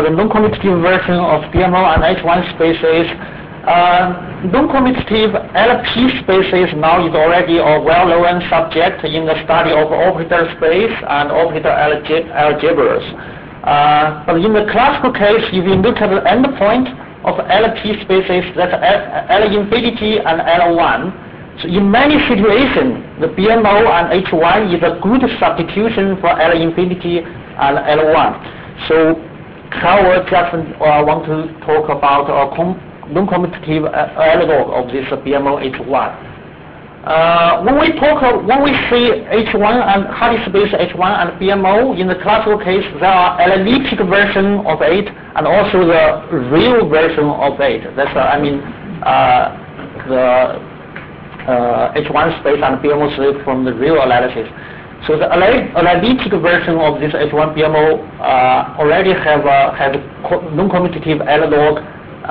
the non-commutative version of BMO and H1 spaces. Non-commutative LP spaces now is already a well-known subject in the study of orbital space and orbital algebras. But in the classical case, if you look at the endpoint of LP spaces, that's L infinity and L1. So in many situations, the BMO and H1 is a good substitution for L infinity and L1. So Carl will just want to talk about a non-commutative analog of this BMO H1. When we say H1 and Hardy space H1 and BMO, in the classical case, there are elliptic version of it and also the real version of it. That's the H1 space and BMO space from the real analysis. So the analytic version of this H1 BMO already have non-commutative analog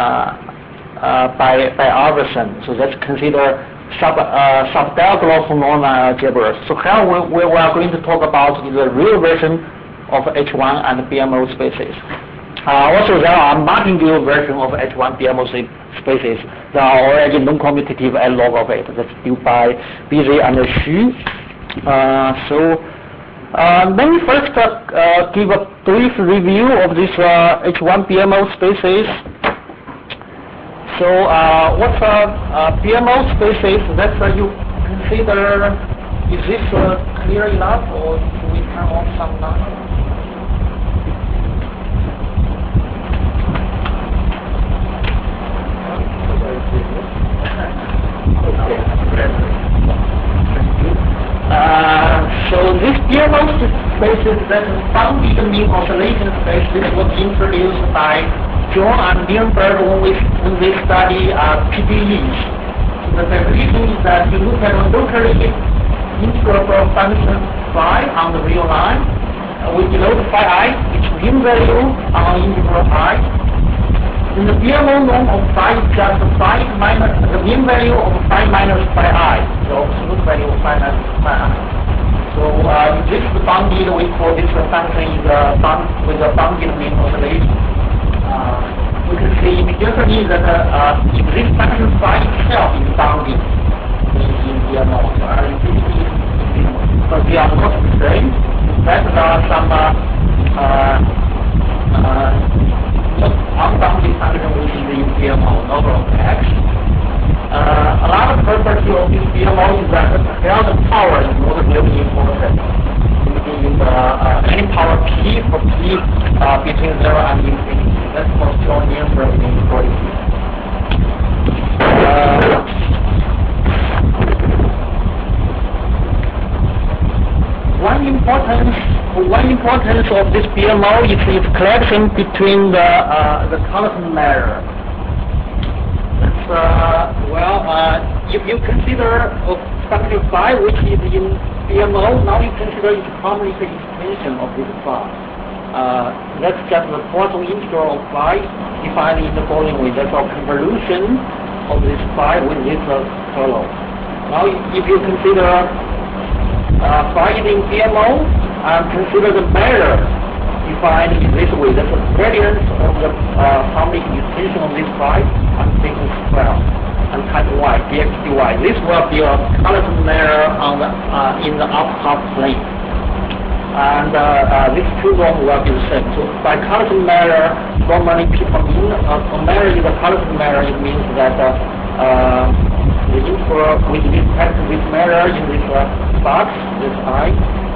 by Iverson. So that's considered subdiagonal normal algebra. So here we are going to talk about the real version of H1 and BMO spaces. Also, there are martingale version of H1 BMO spaces. There are already non-commutative analog of it. That's due by Bizet and Xu. Let me first give a brief review of this H1 BMO spaces. So what's BMO spaces? That's you consider, is this clear enough, or do we turn off some light? So this BMO spaces, that's bounded mean oscillation space. This was introduced by John and Nirenberg when they study PDEs. So the definition is that you look at a locally integrable function phi on the real line. We denote phi I, its mean value on integral I. In the BMO norm of phi is just phi minus the mean value of phi minus phi I, the absolute value of phi minus phi I. So this is bounded, we call this function is with a bounded mean oscillation. We can see immediately that if this function phi itself is bounded in BMO, so but they are not the same. In fact, there are some unbounded function within the BMO, normal of X. Another property of this BMO is that the power is not really important. In any power P for P between 0 and infinity. That's what John Nirenberg inequality. One importance of this BMO is its collection between the Carleton matter. That's if you consider function phi, which is in BMO, now you consider its harmonic extension of this phi. That's just the Poisson integral of phi defined in the following way. That's our convolution of this phi with this fellow. Now, if you consider phi in BMO and consider the matter defined in this way, that's the variance of the harmonic extension of this phi and taking square and type y, dx dy. This will be a Carleton matter on the in the up half plane. And this two norm will be the same. So by Carleton matter, normally people mean a matter is a Carleton matter. It means that the integral with respect to this matter in this box, this I,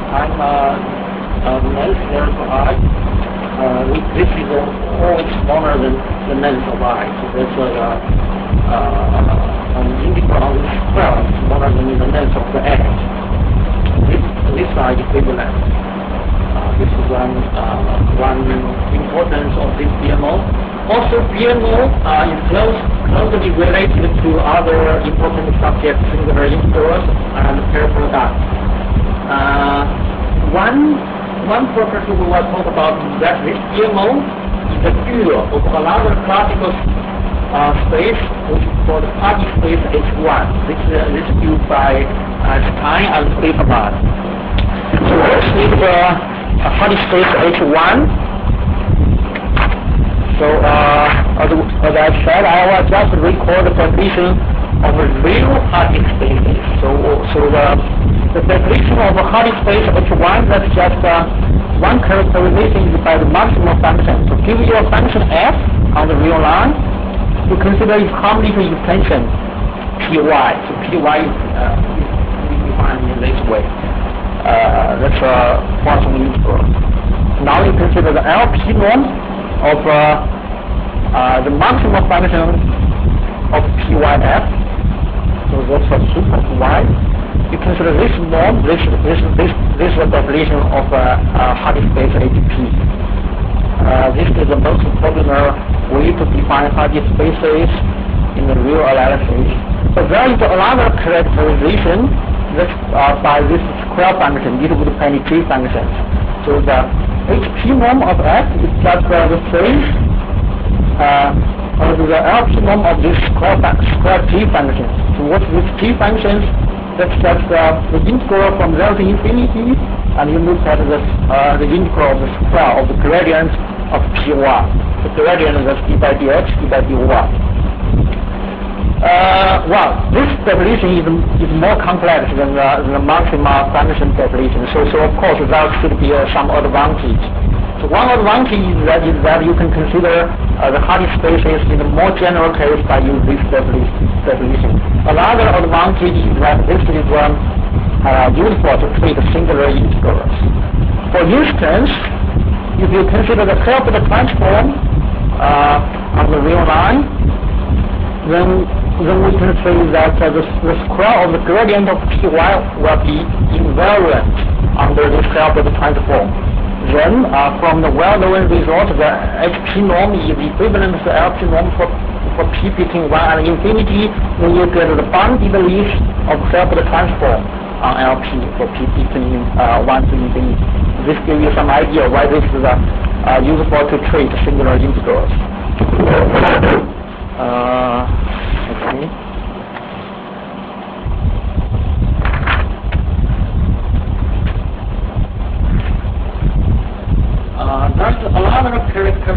and length there's I. This is always smaller than the length of I. So that's an integral on this square is smaller than the length of the edge. This are equivalent. This is one importance of this BMO. Also, BMO is closely related to other important subjects, singular integrals and pair products. One property we will talk about is that this BMO is a dual of another classical space, which is called Hardy space H1. This is due by Stein and Friedman. So this is Hardy space H1. will just record the definition of real hard disk spaces. So the definition of a hard disk space H1, that's just one characterization by the maximum function. To give you a function f on the real line, to consider its harmonic extension py. So py is defined in this way. That's a Poisson integral. Now you consider the LP norm of the maximum function of pyf. So that's a super y. You consider this norm, this definition of hard disk space HP. This is the most popular way to define hard disk spaces in the real analysis. But there is another characterization that's by this square function, Littlewood Penny-tree functions. So the HP norm of F is just the same as the LP norm of this square T function. So what's this T functions? That's just the integral from 0 to infinity, and you look at the integral of the square of the gradient of P1. The gradient is d by dx, d by dy. Well, this definition is more complex than the maxima function definition. So of course there should be some advantage. So one advantage is that you can consider the hard disk spaces in a more general case by using this definition. Another advantage is that this is useful to treat singular integrals. For instance, if you consider the Hilbert transform on the real line, then we can say that the square of the gradient of Py will be invariant under this Hilbert transform. Then, from the well-known result, the HP norm is equivalent to the LP norm for P between 1 and infinity. Then you get the bounded list of Hilbert transform on LP for P between 1 to infinity. This gives you some idea why this is useful to treat singular integrals. Okay. There's a lot of character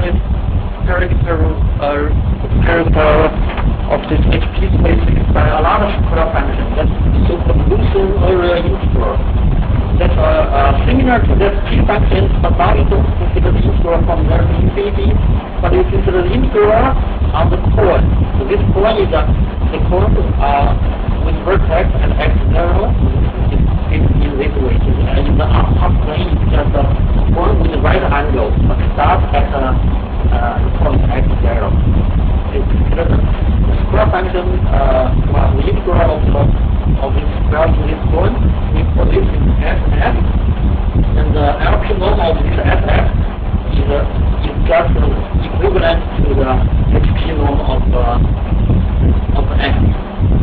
of this HP spaces by a lot of square functions. That's so-called Lucent area integral. That's similar to the P functions, but now you don't consider the integral from 0 to infinity, but you consider the integral on the cone. So this cone is the cone with vertex and x0 is in this way. So in the upper plane, it's just a cone with the right angle, but starts at the point x0. You consider the square function, the integral of this square to this cone, we put this in SF, and the LP norm of this SF is just equivalent to the HP norm of N.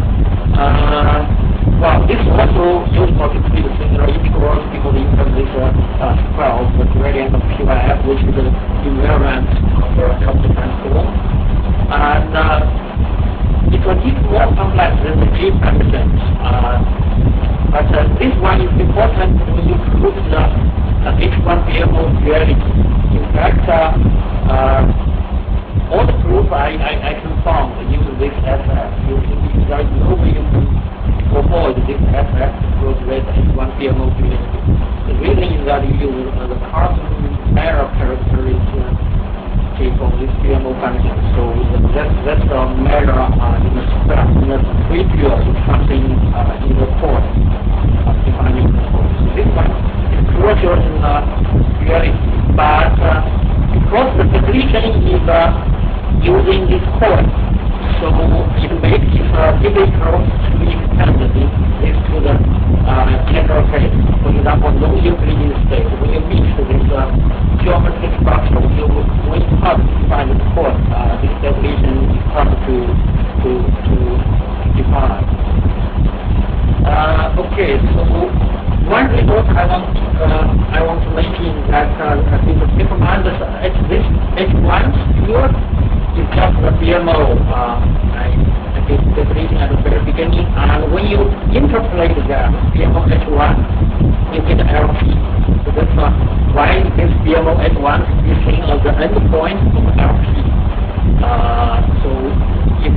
Well, this is also useful to treat singular integrals because you have this square of the gradient of PYF, which is the invariant of the Hilbert transform. And it's a bit more complex than the G functions. But this one is important when you prove the H1 BMO duality. In fact, all the proof I can found use this SF. There is no way you can avoid this SF to prove this H1 BMO duality. The reason is that you use the Cartan-Meier characteristic of this BMO function. So that's the measure in the square. In the trivial, it's something in the code, defining the code. So this one is crucial in duality, but because the definition is using this code, so it makes it difficult to extend this to the general case. For example, no Euclidean space. When you mix this geometric structure, when you have to define the code, this definition is hard to define. Okay, so one result I want to mention that in the paper mind that this H1 here is just the BMO. I did the definition at the very beginning, and when you interpolate that BMO H1, you get LP. So that's why this BMO H1 is seen as the end point of LP. So if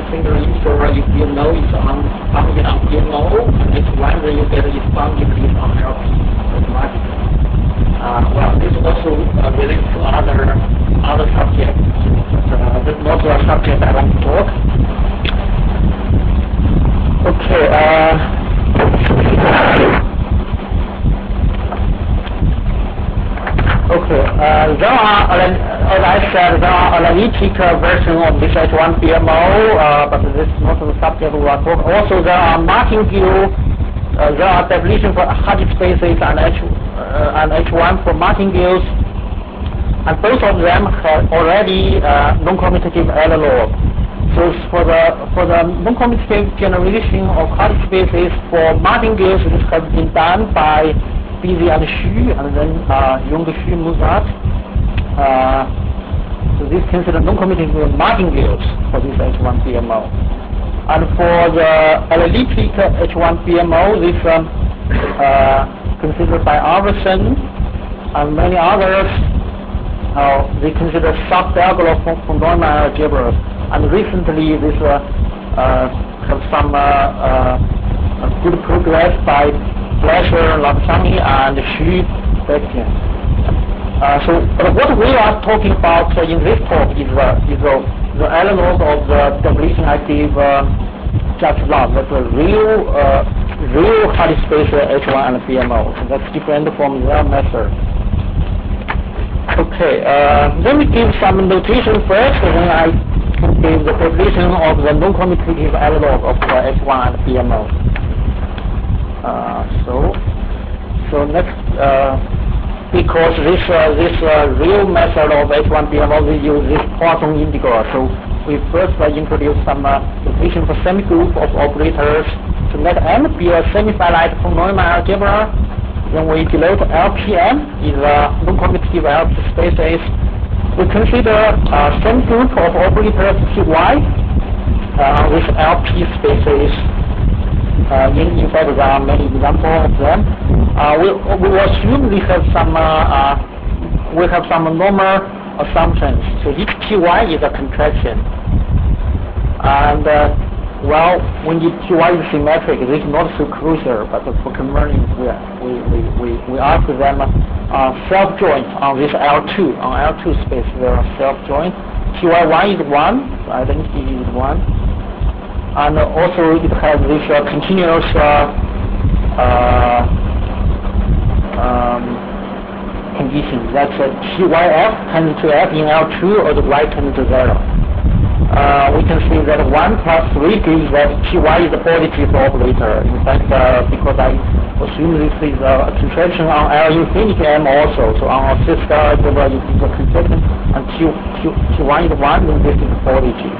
single integer, if you know it's founded on PMO, and H1, then you get it's founded on LP automatically. Well, this also relates to other subjects. But that's not a subject I want to talk. Okay. There are, as I said, there are analytic versions of this H1 PMO, but this is not the subject we are talking. Also, there are martingale. There are definitions for Hardy spaces and H1 for martingales, and both of them have already non-commutative analog. So for the non-commutative generation of Hardy spaces for martingales, this has been done by Bizi and Xu, and then Jung, Xu, Musat. So this is considered non-commutative martingales for this H1 PMO. And for the analytic H1 PMO, this considered by Arvesen and many others, they consider sub-diagonal from Neumann algebras. And recently, this have some good progress by Fleischer, Lapsani, and Xu, Beckton. But what we are talking about in this talk is the analog of the definition I gave just now. That's a real Hardy space H1 and PMO. So that's different from their method. Okay, let me give some notation first, and then I give the definition of the non-commutative analog of the H1 and PMO. So next, because this real method of H1 PMO, we use this Poisson integral. So we first introduce some notation for semigroup of operators to let M be a semi-finite from Neumann algebra. Then we denote LPM is a non-commutative LP spaces. We consider semigroup of operators Ty with LP spaces. In fact, there are many examples of them. We will assume we have some normal assumptions. So each Ty is a contraction, and well, when the Ty is symmetric, this is not so crucial. But for converting, we ask them self-joint on this L2 space. There are self-joint. Ty1 is 1, so identity is 1. And also it has this continuous condition that Tyf tends to F in L2 or the Y tends to 0. We can see that 1 plus 3 gives that Ty is a positive operator. In fact, because I assume this is a contraction on L infinity M also, so on a C-star algebra it is a contraction, and Ty is 1, then this is positive.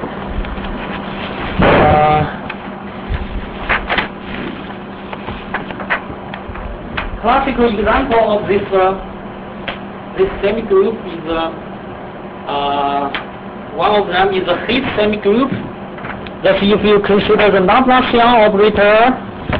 Classical example of this semigroup is one of them is a His semigroup. That if you consider the Laplacian operator,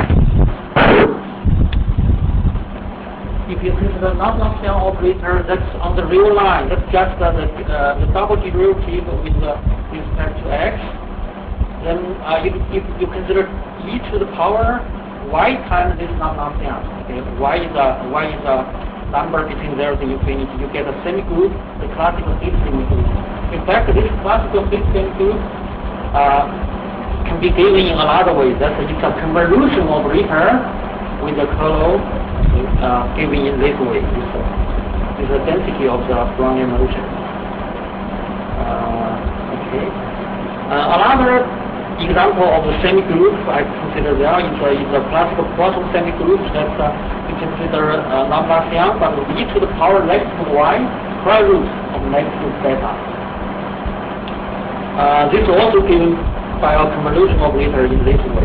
that's on the real line. That's just the double derivative with respect to x. Then if you consider e to the power y times this Laplacian, okay, y is a number between 0 and infinity, you get a semigroup, the classical His semigroup. In fact, this classical His semigroup can be given in a lot of ways. It's a convolution operator with a curl given in this way. This is the density of the Brownian motion. Okay. Another example of the semigroup I consider there is a classical Poisson semigroup that we consider Laplacian, but e to the power negative y square root of negative beta. This is also given by a convolution operator in this way.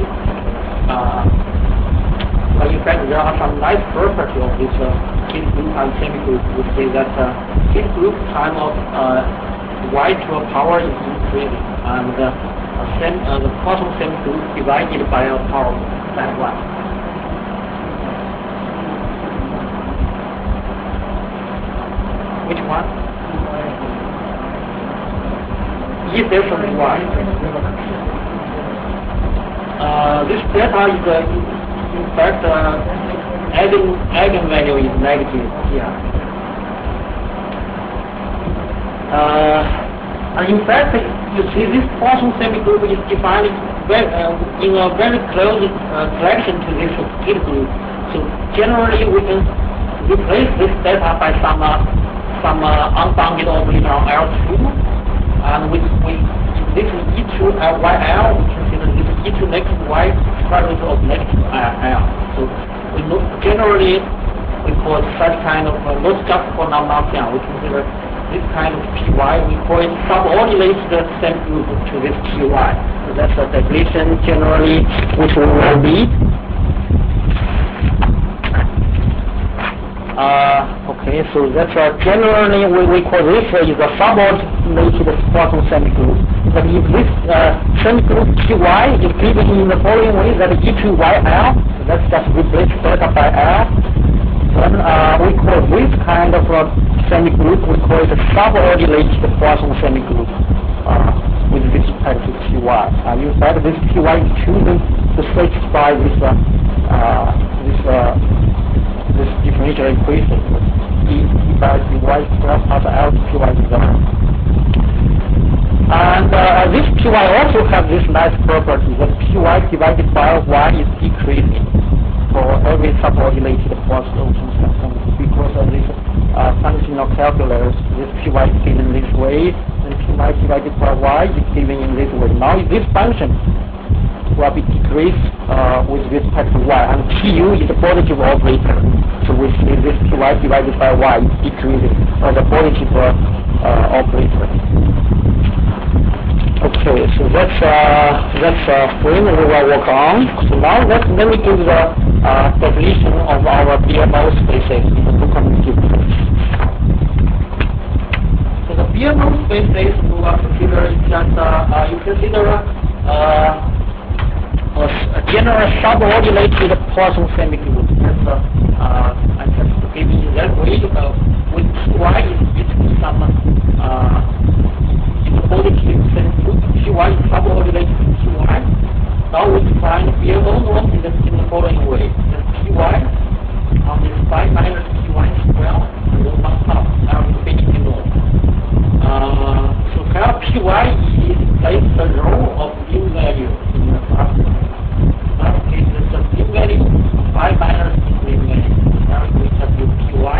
But in fact, there are some nice properties of this His group and semigroup. We say that His group time of y to a power is increasing, and the Poisson semigroup divided by a power by 1. Which one? ESS1. This data is in fact eigenvalue is negative here. And in fact, you see this Poisson semigroup is defined in a very close connection to this Gibbs group. So generally, we can replace this data by some unbounded operator on L2, and with this E2 YL, we consider this E2 negative Y square root of negative L. So we generally we call such kind of not just for non-Martian. We consider this kind of PY, we call it subordinate semigroup to this PY. So that's a definition generally which we will read. Okay, so that's generally we call this is a subordinated Poisson semigroup. But if this semigroup PY is given in the following way, that E2YL, so that's just replace delta by L, then we call this kind of semigroup, we call it a subordinated Poisson semigroup with respect to PY. In fact, this PY is chosen to satisfy this differential equation. E by dy squared plus L PY is 0. And this PY also has this nice property that PY divided by Y is decreasing for every subordinated Poisson semigroup. Because of this functional calculus, this PY is given this way, and PY divided by Y is given in this way. Now this function will be decreased with respect to Y, and PU is a positive operator. So we see this PY divided by Y is decreasing as a positive operator. Okay, so that's frame we will work on. So now let me give the definition of our BMO spaces in the non-commutative case. So the BMO spaces we will consider is just you consider a general subordinated Poisson semigroup. I'm just giving you that way with PY is between some positive semigroup. PY is subordinated to PY. Now we define BMO norm in the following way. The PY on this phi minus PY square and 1 half L infinity norm. So here PY is like the row of mean value in the cluster. In that case, it's a mean value phi minus mean value. Now we have PY.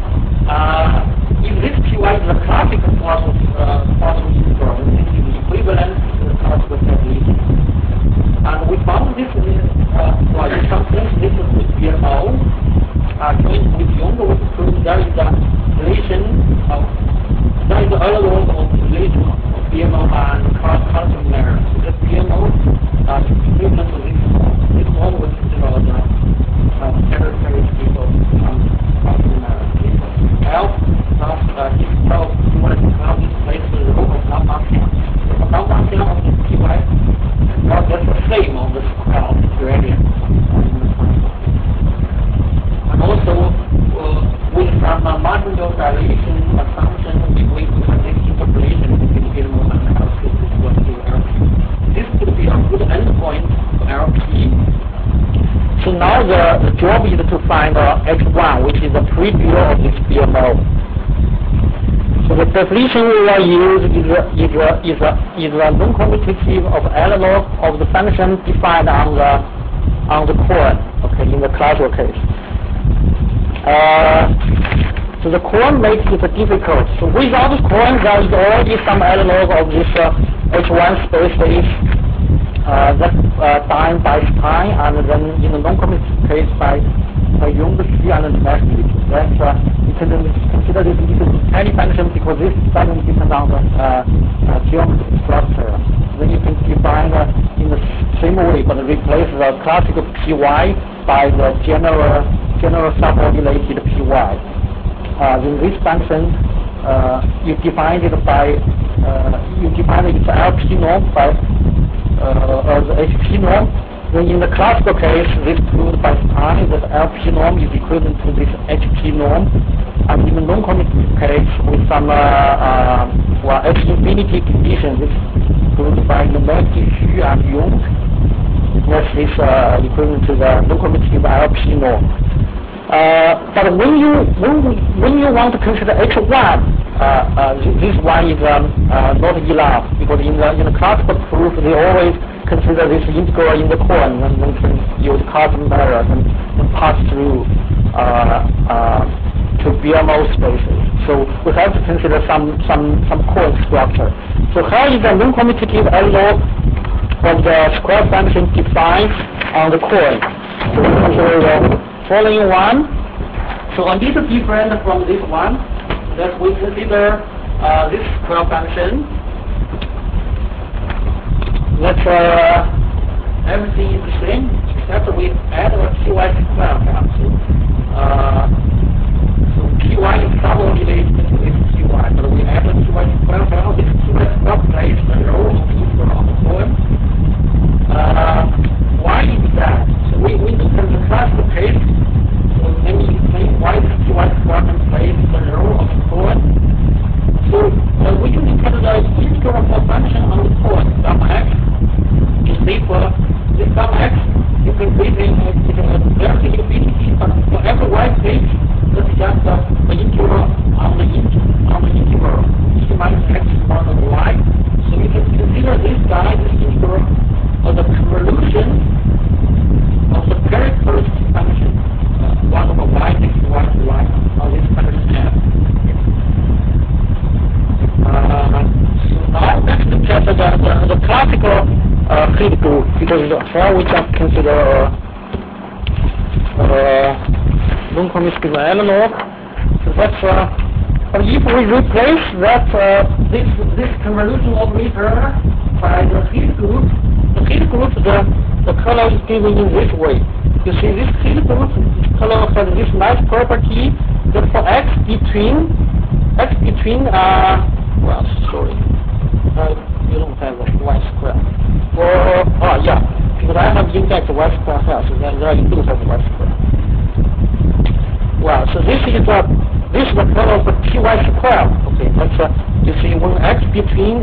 If this PY is a classical Poisson integral, this is equivalent to the classical definition. And we found this in some sense this is with BMO. Joined with Young, we proved there is a relation of there is an analog of relation of BMO and Carlson mirror. So this BMO is equivalent to this norm. This norm was considered the characteristic of Carlson mirror. L plus this L equivalent to L displays the row of non-Martian. So for non-Martian of this PY, well, that's the same on the square of the gradient. And also, with some marginal dilation assumption, we have this interpolation between BMO and LP equal to LP. This could be a good endpoint for LP. So now the job is to find H1, which is a preview of this BMO. So the definition we will use is a non-commutative of analog of the function defined on the core, okay, in the classical case. So the core makes it difficult. So without the core, there is already some analog of this H1 spaces that's done by Stein, and then in the non-commutative case by Young, Xu, and Maxwell. That's you can consider this is any function because this doesn't depend on the geometry structure. Then you can define in the same way, but replace the classical PY by the general subordinated PY. Then this function you define it by its LP norm by the HP norm. Then in the classical case, this proved by Stein that LP norm is equivalent to this HP norm. And in the non-commutative case, with some H infinity non-conformity condition, this group by the negative Xu and Yung. That's this equivalent to the non-commutative LP norm. But when you want to consider H1, this one is not enough, because in the classical proof they always consider this integral in the core and then can use Cartan barrier and pass through to BMO spaces. So we have to consider some core structure. So here is the non-commutative analog of the square function defined on the core. So we consider the following one. So a little different from this one, that we consider this square function. That everything is the same except we add a Qy square function. So Qy is subordinated to this Qy, but we add a Qy square function. This Qy square plays the role of integral of the core. Why is that? So we look at the classical case. So let me explain why this Qy square plays the role of the core. So we can look at the integral of the function on the core, sum x. You see for this sum x, you can retain there's infinity, but for every y case, that's just the integral on the integral e minus x mod of y. So you can consider this guy, this integral, as a convolution of the characteristic function 1 over y next to y to y on this function f. So now let's look at the classical Hilbert group, because here we just consider non-commutative analog. So that's but if we replace that this convolution operator by the Hilbert group, the color is given in this way. You see, this Hilbert group color has this nice property that for x between you don't have a y square. Because I have index y square here, so then there you do have y square. Well, so this is the color of the Qy square. Okay, that's you see when x is between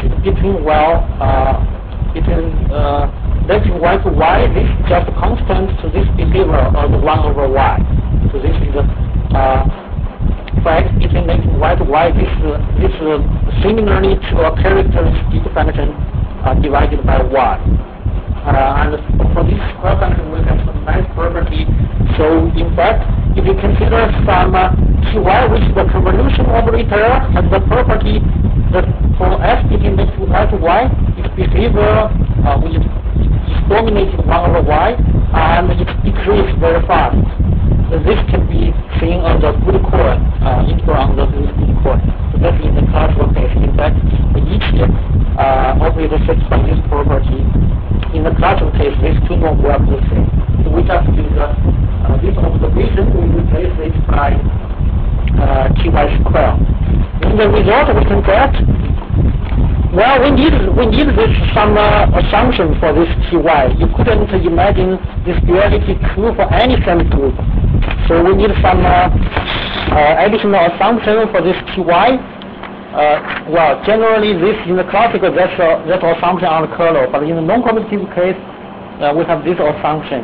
negative y to y, this is just a constant to this behavior of the 1 over y. So this is for x between negative y to y, this similarly to a characteristic function divided by y. And for this square function, we have some nice property. So in fact, if you consider some Qy, which is the convolution operator, has the property that for x between negative y to y, its behavior which is dominated 1 over y, and it decreases very fast. This can be seen on the good core, integral on the good core. So that's in the classical case. In fact, each operator satisfies this property. In the classical case, these two norms work the same. So we just use this observation, we replace it by Qy square. In the result, we can get, well, we need this some assumption for this Qy. You couldn't imagine this duality true for any semigroup. So we need some additional assumption for this Qy. Well, generally this in the classical that's assumption on the kernel, but in the non-commutative case we have this assumption.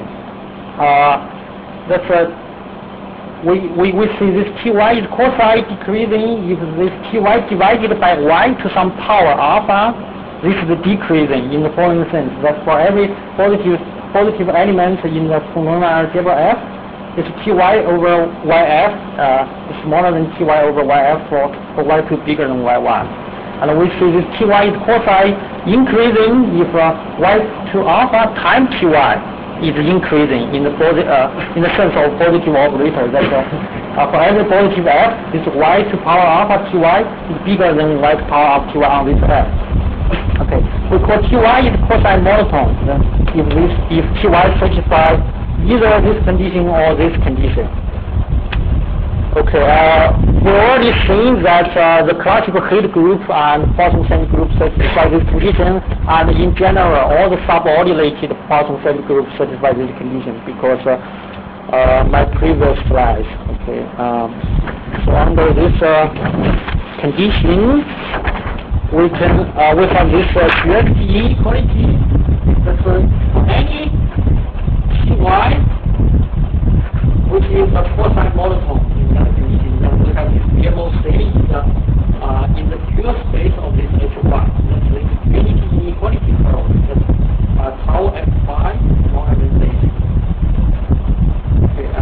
We see this Qy is cosine decreasing if this Qy divided by y to some power alpha. This is decreasing in the following sense, that for every positive element in the polynomial algebra f, it's Qy over yf is smaller than Qy over yf for y2 bigger than y1. And we see this Qy is cosine increasing if y2 alpha times Qy is increasing in the sense of positive operator. That for every positive f, this y to power alpha Qy is bigger than y to power alpha Qy on this f. Okay, we call Qy is cosine monotone if Qy satisfies either this condition or this condition. Okay, we already seen that the classical Hilbert group and Poisson semigroup satisfy this condition, and in general, all the subordinated Poisson semigroups satisfy this condition because my previous slides. Okay, so under this condition, we have this duality inequality. That's any Ty which is a four-side monotone in that condition. Then we have this BMO state in the pure space of this H1. That's the duality inequality curve. That's tau F5 smaller than this. Okay.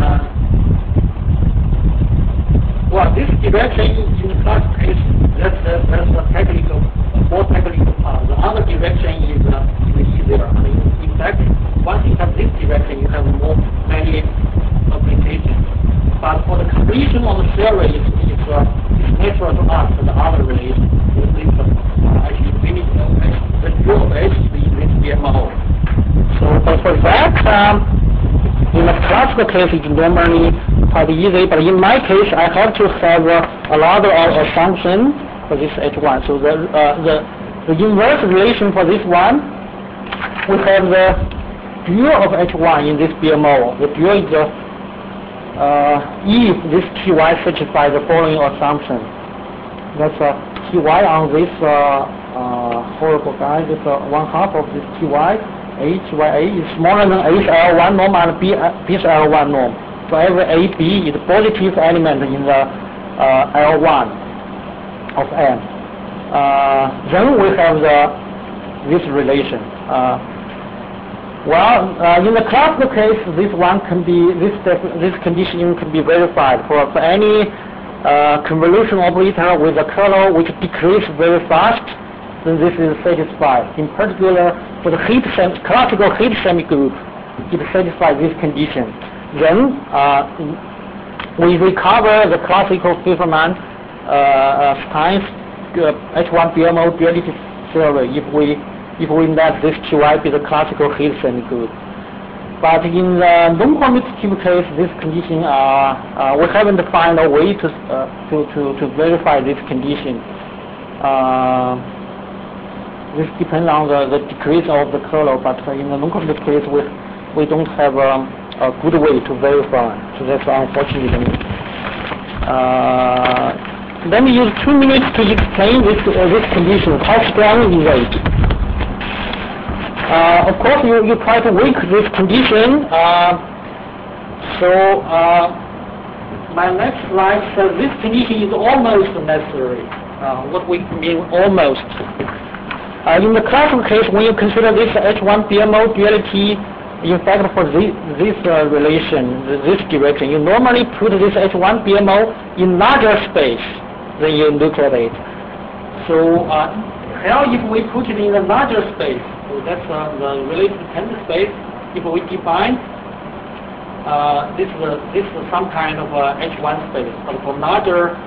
Well, this direction in the class case, that's a technical, more technical part. The other direction is easier. I mean, in fact, once you have this direction, you have many applications. But for the completion of the theory, it's natural to ask the other relation. This actually finish the view of H is this BMO. So for that, in a classical case, it's normally quite easy. But in my case, I have to have a lot of assumption for this H1. So the inverse relation for this one, we have the dual of H1 in this BMO. The dual is if this Ty satisfies the following assumption. That's Ty on this horrible guy. This one half of this Ty, Hy is smaller than HL1 norm and BSL1 norm. So every AB is a positive element in the L1 of M. Then we have this relation. In the classical case, this condition can be verified for any convolution operator with a kernel which decreases very fast. Then this is satisfied. In particular, for the classical heat semigroup, it satisfies this condition. Then we recover the classical Feynman-Stein H1 BMO duality theory if we let this Ty be the classical heat semigroup. But in the non-commutative case, this condition we haven't found a way to verify this condition. This depends on the decrease of the kernel, but in the non-commutative case, we don't have a good way to verify. So that's unfortunate. Let me use 2 minutes to explain this condition. How strong is it? Of course, you try to weak this condition. My next slide says this condition is almost necessary. What we mean almost. In the classical case, when you consider this H1 BMO duality, in fact, for this relation, this direction, you normally put this H1 BMO in larger space than you nucleate. So here, if we put it in a larger space, so that's the related tensor space. If we define this is some kind of H1 space, but for larger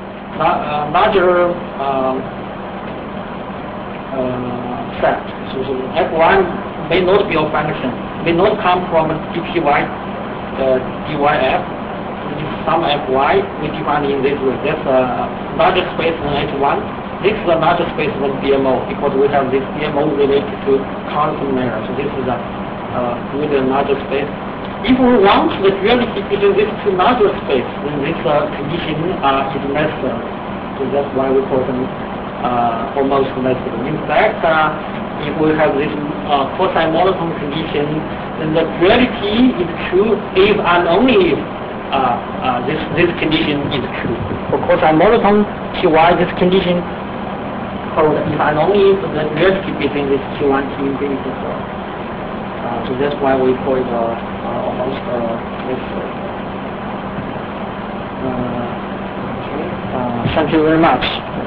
set. So F1 may not be a function, may not come from dpy dyf. It's some Fy we define in this way. That's a larger space than H1. This is a larger space than BMO because we have this BMO related to constant layer. So this is a good larger space. If we want the duality between these two larger spaces, then this condition is necessary. So that's why we call them almost necessary. In fact, if we have this cosine monotone condition, then the duality is true if and only if this condition is true. For cosine monotone Ty, this condition holds if and only if the duality between this T1 T infinity form. So that's why we call it almost necessary. Thank you very much.